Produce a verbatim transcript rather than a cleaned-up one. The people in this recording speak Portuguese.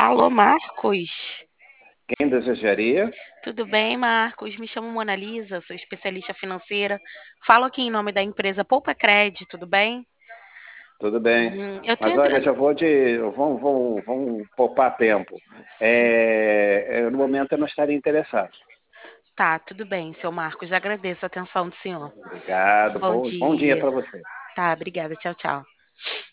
Alô, Marcos? Quem desejaria? Tudo bem, Marcos? Me chamo Mona Lisa, sou especialista financeira. Falo aqui em nome da empresa Poupa Cred, tudo bem? Tudo bem. Hum, eu tô Mas olha, entrando. já vou de. Vamos, vamos, vamos poupar tempo. Sim. É, é, no momento eu não estaria interessado. Tá, tudo bem, seu Marcos. Agradeço a atenção do senhor. Obrigado. Bom Bom, bom dia dia. para você. Tá, obrigada. Tchau, tchau.